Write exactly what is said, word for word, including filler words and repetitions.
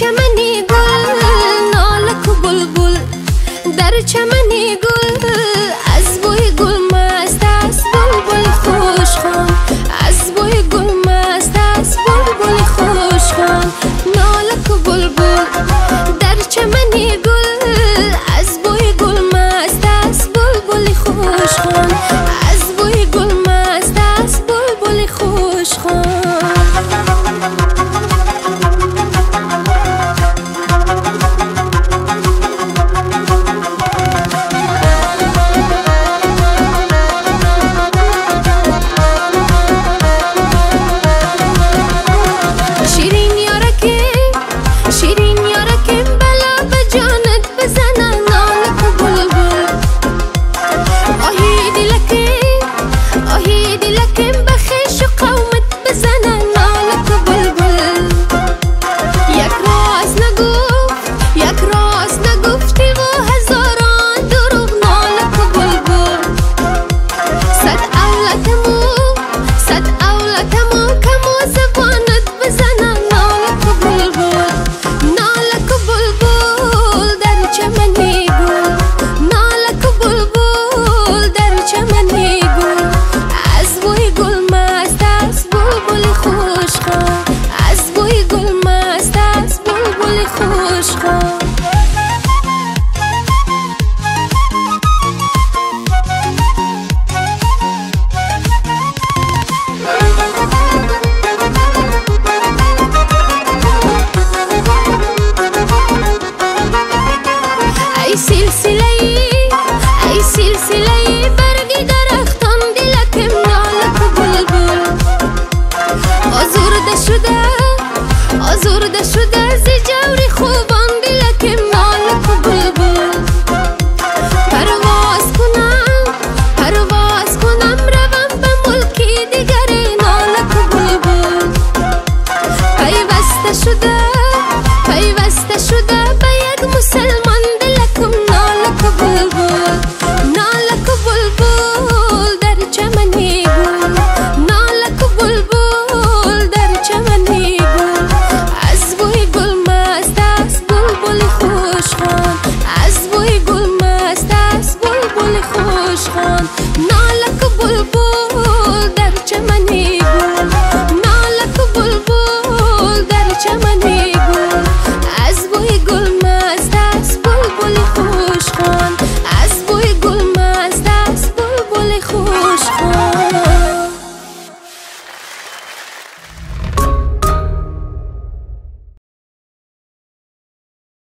چمنی گل نالک و بلبل، در چمنی گل از بوی گل مست است بلبل خوشخوان، از بوی گل مست است بلبل خوشخوان. نالک و بلبل در چمنی گل از بوی گل مست است بلبل خوشخوان، از بوی گل مست است بلبل خوشخوان.